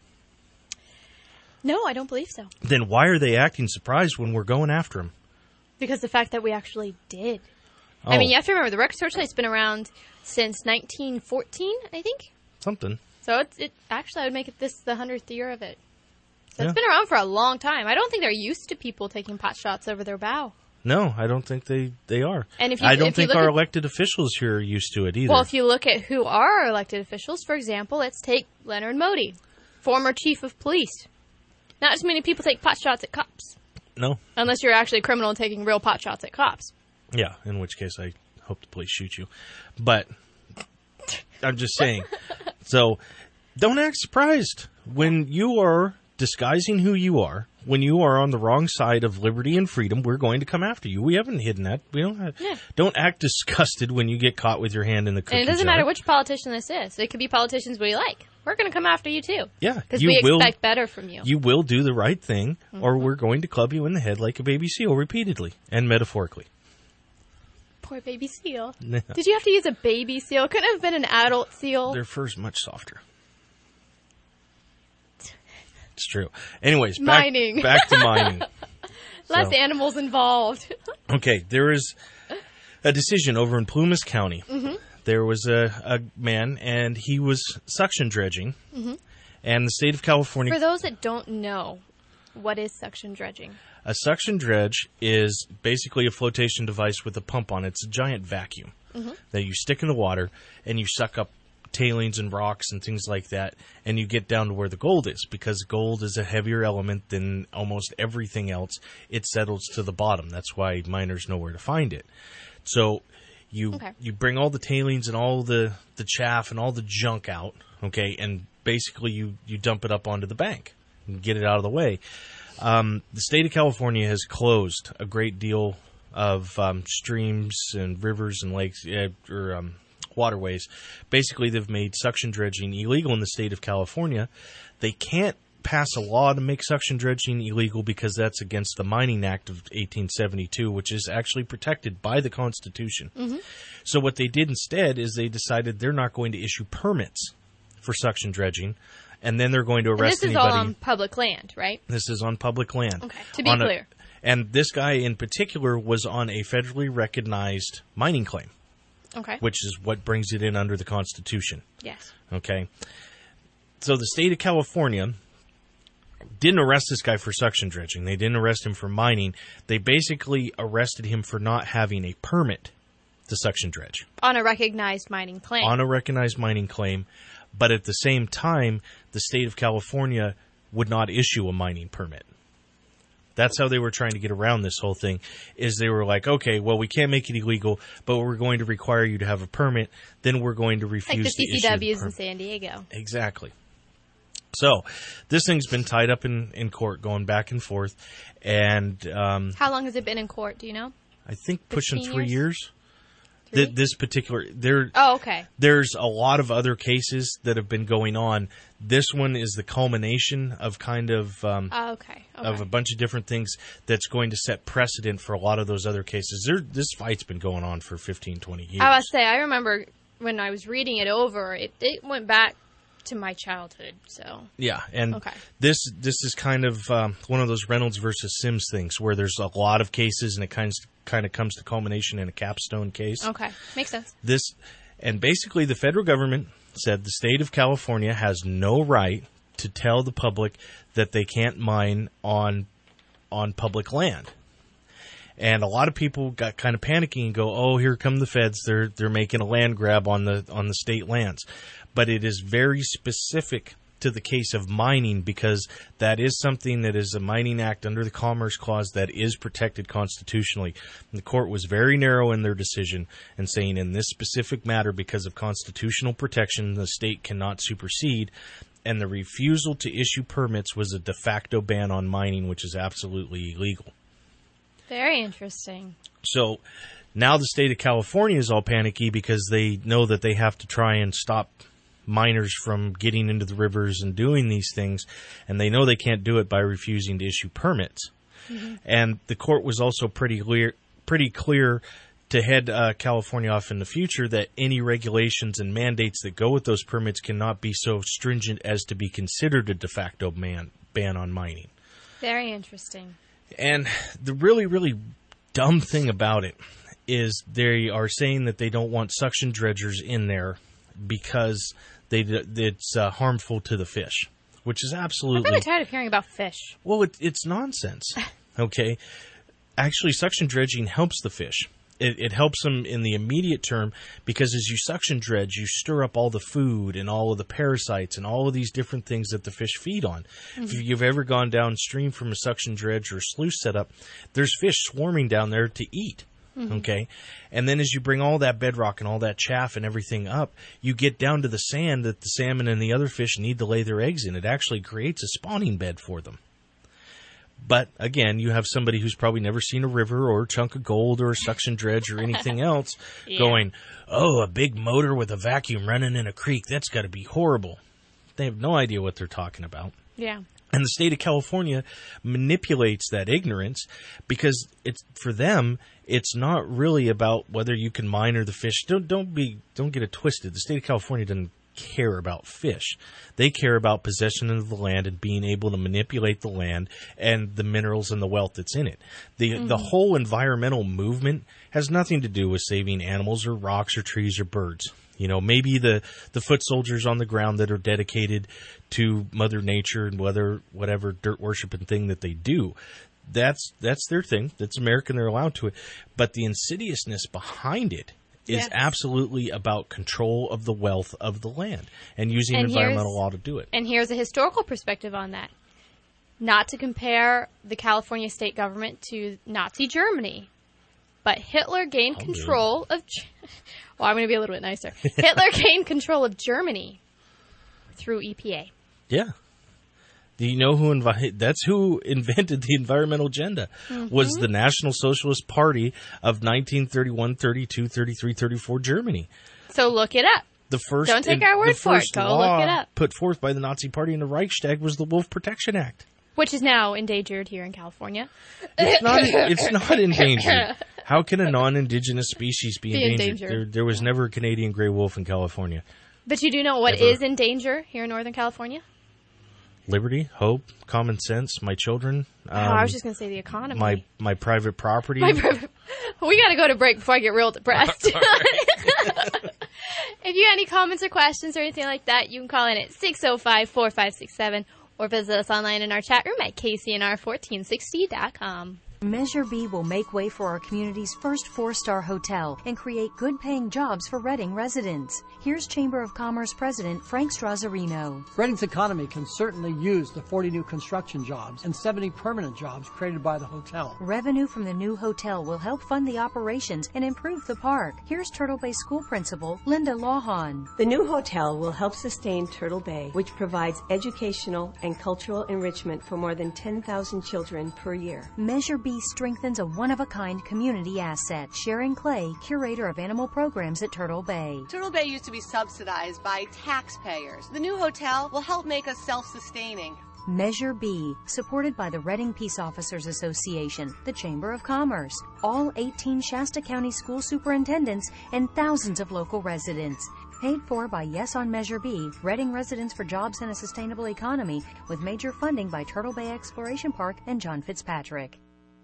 No, I don't believe so. Then why are they acting surprised when we're going after them? Because the fact that we actually did. Oh. I mean, you have to remember, the record searchlight's been around since 1914, I think. Something. So actually, I would make it this the 100th year of it. So it's been around for a long time. I don't think they're used to people taking pot shots over their bow. No, I don't think they are. And I don't think our elected officials here are used to it either. Well, if you look at who are our elected officials, for example, let's take Leonard Modi, former chief of police. Not as many people take pot shots at cops. No. Unless you're actually a criminal and taking real pot shots at cops. Yeah, in which case I hope the police shoot you. But I'm just saying. So don't act surprised when you are disguising who you are. When you are on the wrong side of liberty and freedom, we're going to come after you. We haven't hidden that. We don't act disgusted when you get caught with your hand in the cookie jar. And it doesn't matter which politician this is. It could be politicians we like. We're going to come after you too. Yeah. Because we expect better from you. You will do the right thing, or we're going to club you in the head like a baby seal repeatedly and metaphorically. Poor baby seal. Did you have to use a baby seal? Couldn't it have been an adult seal? Their fur's much softer. It's true. Anyways, back to mining. Less animals involved. Okay, there is a decision over in Plumas County. Mm-hmm. There was a man, and he was suction dredging, and the state of California... For those that don't know, what is suction dredging? A suction dredge is basically a flotation device with a pump on it. It's a giant vacuum that you stick in the water, and you suck up tailings and rocks and things like that, and you get down to where the gold is. Because gold is a heavier element than almost everything else, it settles to the bottom. That's why miners know where to find it. So you bring all the tailings and all the chaff and all the junk out, and basically you dump it up onto the bank and get it out of the way. The state of California has closed a great deal of streams and rivers and lakes, waterways. Basically, they've made suction dredging illegal in the state of California. They can't pass a law to make suction dredging illegal because that's against the Mining Act of 1872, which is actually protected by the Constitution. So what they did instead is they decided they're not going to issue permits for suction dredging, and then they're going to arrest anybody. This is all on public land, right? This is on public land. Okay, to be clear. And this guy in particular was on a federally recognized mining claim. Okay. Which is what brings it in under the Constitution. Yes. Okay. So the state of California didn't arrest this guy for suction dredging. They didn't arrest him for mining. They basically arrested him for not having a permit to suction dredge. On a recognized mining claim. On a recognized mining claim. But at the same time, the state of California would not issue a mining permit. That's how they were trying to get around this whole thing, is they were like, okay, well, we can't make it illegal, but we're going to require you to have a permit. Then we're going to refuse like the to issue CCWs the in San Diego. Exactly. So this thing's been tied up in court, going back and forth. And how long has it been in court? Do you know? I think pushing 3 years. 3? This particular okay. There's a lot of other cases that have been going on. This one is the culmination of kind of of a bunch of different things that's going to set precedent for a lot of those other cases. This fight's been going on for 15, 20 years. I would say I remember when I was reading it over, it went back to my childhood. So yeah, and this is kind of one of those Reynolds versus Sims things where there's a lot of cases and it kind of comes to culmination in a capstone case. Okay, makes sense. And basically the federal government said the state of California has no right to tell the public that they can't mine on public land. And a lot of people got kind of panicky and go, "Oh, here come the feds. They're making a land grab on the state lands." But it is very specific to the case of mining because that is something that is a mining act under the Commerce Clause that is protected constitutionally. And the court was very narrow in their decision and saying in this specific matter, because of constitutional protection, the state cannot supersede. And the refusal to issue permits was a de facto ban on mining, which is absolutely illegal. Very interesting. So now the state of California is all panicky because they know that they have to try and stop miners from getting into the rivers and doing these things, and they know they can't do it by refusing to issue permits. Mm-hmm. And the court was also pretty clear to head California off in the future that any regulations and mandates that go with those permits cannot be so stringent as to be considered a de facto ban on mining. Very interesting. And the really, really dumb thing about it is they are saying that they don't want suction dredgers in there because it's harmful to the fish, which is absolutely... I'm really tired of hearing about fish. Well, it's nonsense, okay? Actually, suction dredging helps the fish. It helps them in the immediate term because as you suction dredge, you stir up all the food and all of the parasites and all of these different things that the fish feed on. Mm-hmm. If you've ever gone downstream from a suction dredge or sluice setup, there's fish swarming down there to eat. Mm-hmm. Okay. And then as you bring all that bedrock and all that chaff and everything up, you get down to the sand that the salmon and the other fish need to lay their eggs in. It actually creates a spawning bed for them. But again, you have somebody who's probably never seen a river or a chunk of gold or a suction dredge or anything else going, "Oh, a big motor with a vacuum running in a creek. That's got to be horrible." They have no idea what they're talking about. Yeah. And the state of California manipulates that ignorance because for them, it's not really about whether you can mine or the fish. Don't get it twisted. The state of California doesn't care about fish. They care about possession of the land and being able to manipulate the land and the minerals and the wealth that's in it. The whole environmental movement has nothing to do with saving animals or rocks or trees or birds. You know, maybe the foot soldiers on the ground that are dedicated to Mother Nature and whatever dirt worshiping thing that they do. That's their thing. That's American. They're allowed to it. But the insidiousness behind it is absolutely about control of the wealth of the land and using environmental law to do it. And here's a historical perspective on that. Not to compare the California state government to Nazi Germany, but Hitler gained control of... Well, I'm going to be a little bit nicer. Hitler gained control of Germany through EPA. Yeah. Do you know that's who invented the environmental agenda? Mm-hmm. Was the National Socialist Party of 1931, 32, 33, 34 Germany. So look it up. Don't take our word for it. Go look it up. Put forth by the Nazi Party in the Reichstag was the Wolf Protection Act, which is now endangered here in California. It's not endangered. How can a non-indigenous species be endangered? There was never a Canadian gray wolf in California. But you do know what is in danger here in Northern California? Liberty, hope, common sense, my children. I was just going to say the economy. My private property. We got to go to break before I get real depressed. If you have any comments or questions or anything like that, you can call in at 605-4567 or visit us online in our chat room at kcnr1460.com. Measure B will make way for our community's first 4-star hotel and create good-paying jobs for Reading residents. Here's Chamber of Commerce President Frank Strazzarino. Reading's economy can certainly use the 40 new construction jobs and 70 permanent jobs created by the hotel. Revenue from the new hotel will help fund the operations and improve the park. Here's Turtle Bay School Principal Linda Lawhon. The new hotel will help sustain Turtle Bay, which provides educational and cultural enrichment for more than 10,000 children per year. Measure B strengthens a one-of-a-kind community asset. Sharon Clay, curator of animal programs at Turtle Bay. Turtle Bay used to be subsidized by taxpayers. The new hotel will help make us self-sustaining. Measure B, supported by the Reading Peace Officers Association, the Chamber of Commerce, all 18 Shasta County school superintendents, and thousands of local residents. Paid for by Yes on Measure B, Reading Residents for Jobs and a Sustainable Economy, with major funding by Turtle Bay Exploration Park and John Fitzpatrick.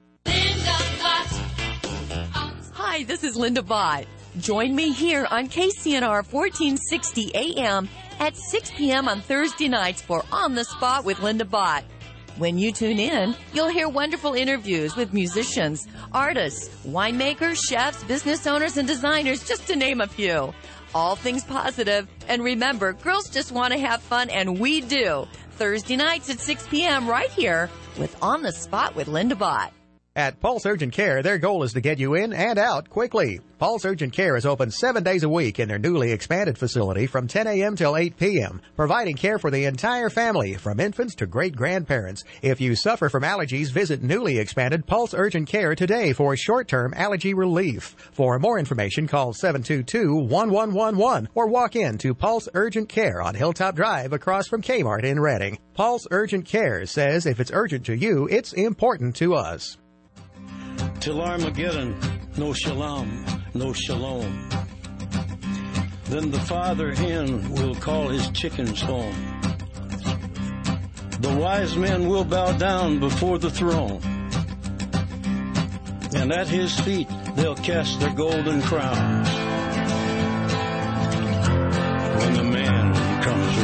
Hi, this is Linda Bott. Join me here on KCNR 1460 AM at 6 p.m. on Thursday nights for On the Spot with Linda Bott. When you tune in, you'll hear wonderful interviews with musicians, artists, winemakers, chefs, business owners, and designers, just to name a few. All things positive. And remember, girls just want to have fun, and we do. Thursday nights at 6 p.m. right here with On the Spot with Linda Bott. At Pulse Urgent Care, their goal is to get you in and out quickly. Pulse Urgent Care is open 7 days a week in their newly expanded facility from 10 a.m. till 8 p.m., providing care for the entire family, from infants to great-grandparents. If you suffer from allergies, visit newly expanded Pulse Urgent Care today for short-term allergy relief. For more information, call 722-1111 or walk in to Pulse Urgent Care on Hilltop Drive across from Kmart in Reading. Pulse Urgent Care says if it's urgent to you, it's important to us. Till Armageddon, no shalom, no shalom. Then the father hen will call his chickens home. The wise men will bow down before the throne, and at his feet they'll cast their golden crowns. When the man comes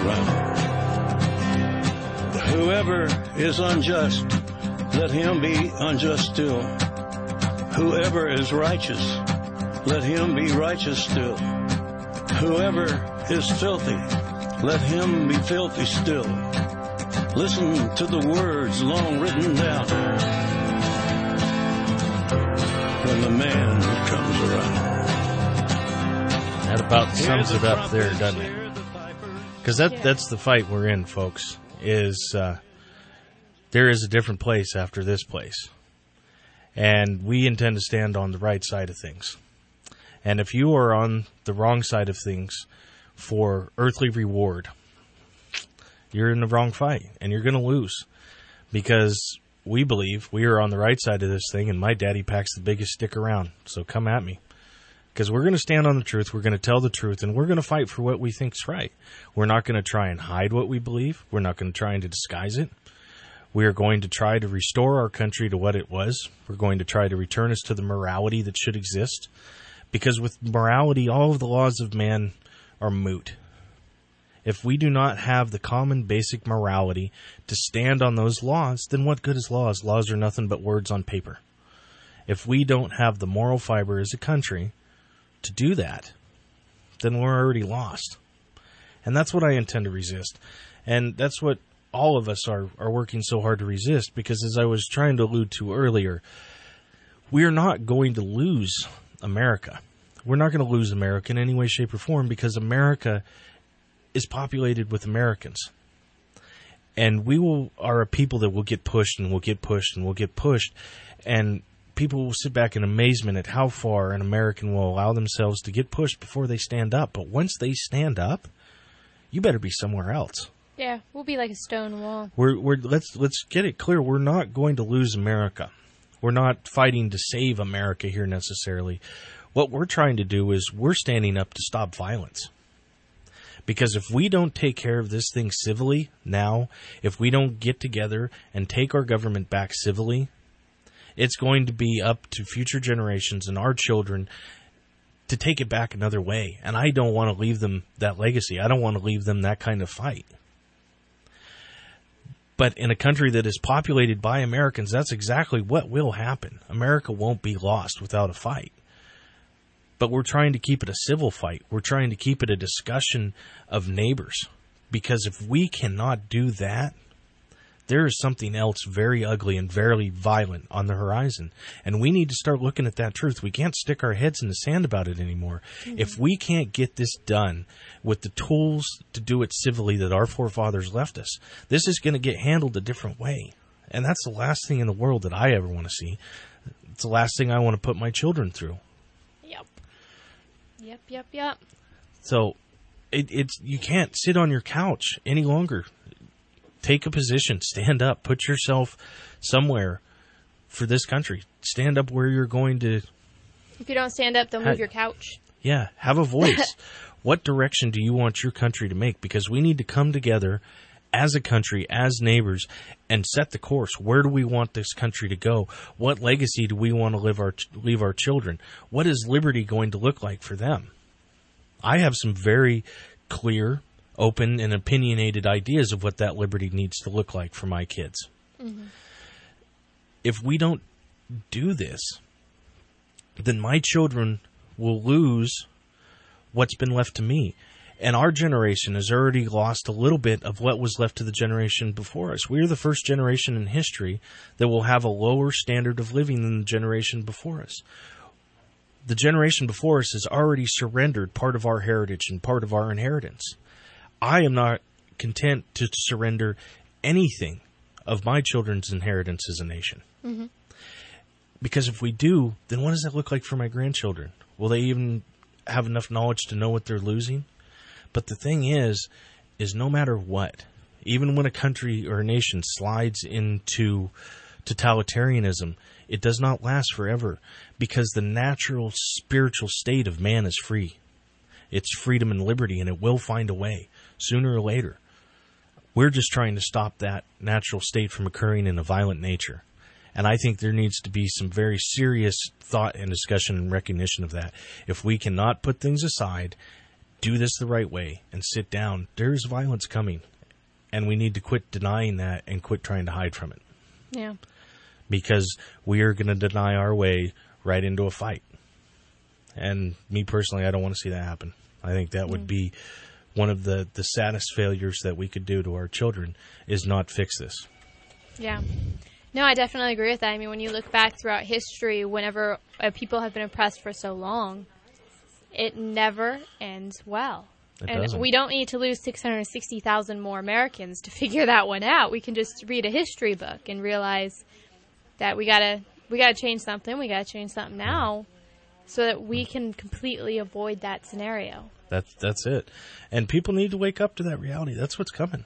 around, whoever is unjust, let him be unjust still. Whoever is righteous, let him be righteous still. Whoever is filthy, let him be filthy still. Listen to the words long written down when the man comes around. That about sums it up there, doesn't it? Because that's the fight we're in, folks, is there is a different place after this place. And we intend to stand on the right side of things. And if you are on the wrong side of things for earthly reward, you're in the wrong fight, and you're going to lose. Because we believe we are on the right side of this thing, and my daddy packs the biggest stick around. So come at me. Because we're going to stand on the truth, we're going to tell the truth, and we're going to fight for what we think is right. We're not going to try and hide what we believe. We're not going to try and disguise it. We are going to try to restore our country to what it was. We're going to try to return us to the morality that should exist. Because with morality, all of the laws of man are moot. If we do not have the common basic morality to stand on those laws, then what good is laws? Laws are nothing but words on paper. If we don't have the moral fiber as a country to do that, then we're already lost. And that's what I intend to resist. And that's what all of us are working so hard to resist, because as I was trying to allude to earlier, we are not going to lose America. We're not going to lose America in any way, shape, or form, because America is populated with Americans. And we are a people that will get pushed and will get pushed and will get pushed. And people will sit back in amazement at how far an American will allow themselves to get pushed before they stand up. But once they stand up, you better be somewhere else. Yeah, we'll be like a stone wall. Let's get it clear. We're not going to lose America. We're not fighting to save America here necessarily. What we're trying to do is we're standing up to stop violence. Because if we don't take care of this thing civilly now, if we don't get together and take our government back civilly, it's going to be up to future generations and our children to take it back another way. And I don't want to leave them that legacy. I don't want to leave them that kind of fight. But in a country that is populated by Americans, that's exactly what will happen. America won't be lost without a fight. But we're trying to keep it a civil fight. We're trying to keep it a discussion of neighbors. Because if we cannot do that, there is something else very ugly and very violent on the horizon. And we need to start looking at that truth. We can't stick our heads in the sand about it anymore. Mm-hmm. If we can't get this done with the tools to do it civilly that our forefathers left us, this is going to get handled a different way. And that's the last thing in the world that I ever want to see. It's the last thing I want to put my children through. Yep. So it's you can't sit on your couch any longer. Take a position. Stand up. Put yourself somewhere for this country. Stand up where you're going to... If you don't stand up, then move your couch. Yeah, have a voice. What direction do you want your country to make? Because we need to come together as a country, as neighbors, and set the course. Where do we want this country to go? What legacy do we want to leave our children? What is liberty going to look like for them? I have some very clear, open, and opinionated ideas of what that liberty needs to look like for my kids. Mm-hmm. If we don't do this, then my children will lose what's been left to me. And our generation has already lost a little bit of what was left to the generation before us. We are the first generation in history that will have a lower standard of living than the generation before us. The generation before us has already surrendered part of our heritage and part of our inheritance. I am not content to surrender anything of my children's inheritance as a nation. Mm-hmm. Because if we do, then what does that look like for my grandchildren? Will they even have enough knowledge to know what they're losing? But the thing is no matter what, even when a country or a nation slides into totalitarianism, it does not last forever because the natural spiritual state of man is free. It's freedom and liberty, and it will find a way sooner or later. We're just trying to stop that natural state from occurring in a violent nature. And I think there needs to be some very serious thought and discussion and recognition of that. If we cannot put things aside, do this the right way, and sit down, there's violence coming. And we need to quit denying that and quit trying to hide from it. Yeah. Because we are going to deny our way right into a fight. And me personally, I don't want to see that happen. I think that would be one of the saddest failures that we could do to our children is not fix this. Yeah. No, I definitely agree with that. I mean, when you look back throughout history, whenever people have been oppressed for so long, it never ends well. And we don't need to lose 660,000 more Americans to figure that one out. We can just read a history book and realize that we gotta change something. We gotta change something now, so that we can completely avoid that scenario. That's it. And people need to wake up to that reality. That's what's coming.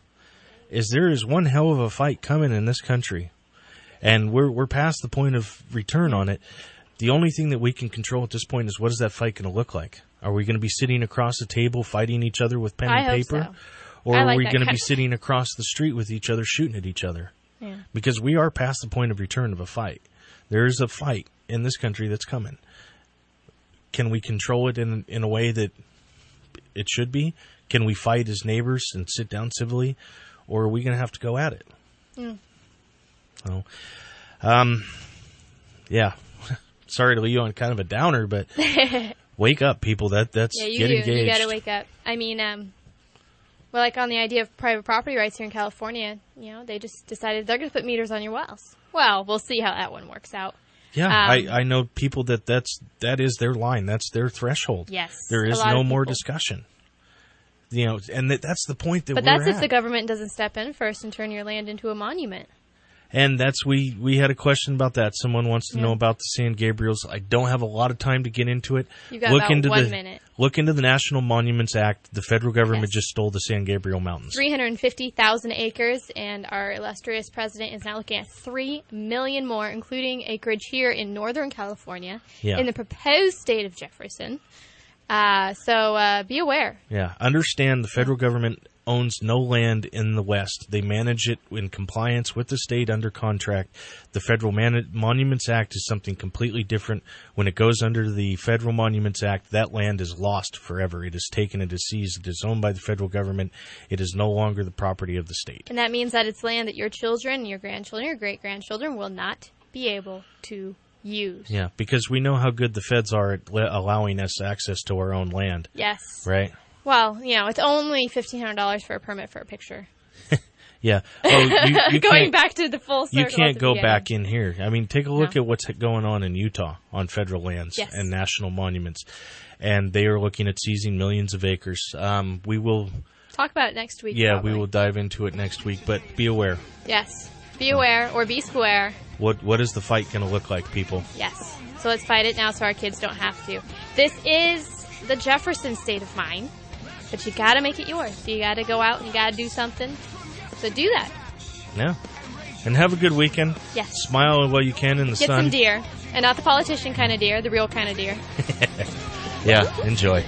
There is one hell of a fight coming in this country, and we're past the point of return on it. The only thing that we can control at this point is what is that fight going to look like? Are we going to be sitting across the table fighting each other with pen and paper? So. Or are we going to be sitting across the street with each other shooting at each other? Yeah. Because we are past the point of return of a fight. There is a fight in this country that's coming. Can we control it in a way that it should be? Can we fight as neighbors and sit down civilly? Or are we going to have to go at it? Mm. So, yeah. Sorry to leave you on kind of a downer, but wake up, people. That's get engaged. You got to wake up. I mean, well, like on the idea of private property rights here in California, they just decided they're going to put meters on your wells. Well, we'll see how that one works out. Yeah, I know people that is their line. That's their threshold. Yes, there is no more discussion. And that's the point that. But that's if the government doesn't step in first and turn your land into a monument. And we had a question about that. Someone wants to know about the San Gabriels. I don't have a lot of time to get into it. You've got about 1 minute. Look into the National Monuments Act. The federal government just stole the San Gabriel Mountains. 350,000 acres, and our illustrious president is now looking at 3 million more, including acreage here in Northern California, in the proposed state of Jefferson. So be aware. Yeah, understand the federal government owns no land in the West. They manage it in compliance with the state under contract. The Federal Monuments Act is something completely different. When it goes under the Federal Monuments Act, that land is lost forever. It is taken, it is seized, it is owned by the federal government. It is no longer the property of the state. And that means that it's land that your children, your grandchildren, your great-grandchildren will not be able to use. Yeah, because we know how good the feds are at allowing us access to our own land. Yes. Right? Well, it's only $1,500 for a permit for a picture. Yeah. Oh, you going back to the full circle. You can't go back in here. I mean, take a look at what's going on in Utah on federal lands and national monuments. And they are looking at seizing millions of acres. We will talk about it next week. Yeah, we will dive into it next week, but be aware. Yes. Be aware or be square. What is the fight going to look like, people? Yes. So let's fight it now so our kids don't have to. This is the Jefferson state of mind, but you got to make it yours. You got to go out and you got to do something. So do that. Yeah. And have a good weekend. Yes. Smile while you can in the sun. Get some deer. And not the politician kind of deer, the real kind of deer. Yeah, enjoy.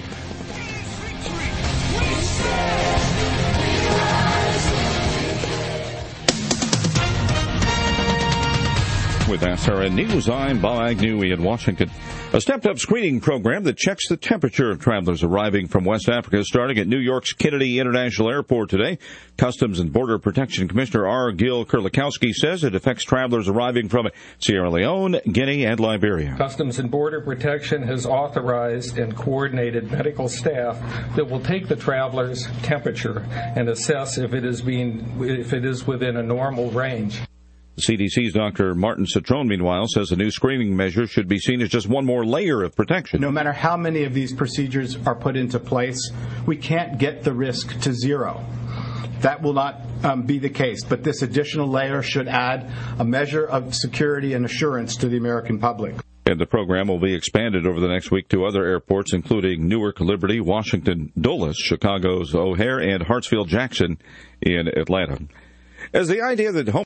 With SRN News, I'm Bob Agnew in Washington. A stepped-up screening program that checks the temperature of travelers arriving from West Africa is starting at New York's Kennedy International Airport today. Customs and Border Protection Commissioner R. Gil Kurlikowski says it affects travelers arriving from Sierra Leone, Guinea, and Liberia. Customs and Border Protection has authorized and coordinated medical staff that will take the traveler's temperature and assess if it is within a normal range. The CDC's Dr. Martin Citrone, meanwhile, says the new screening measure should be seen as just one more layer of protection. No matter how many of these procedures are put into place, we can't get the risk to zero. That will not be the case, but this additional layer should add a measure of security and assurance to the American public. And the program will be expanded over the next week to other airports, including Newark Liberty, Washington Dulles, Chicago's O'Hare, and Hartsfield-Jackson in Atlanta. As the idea that home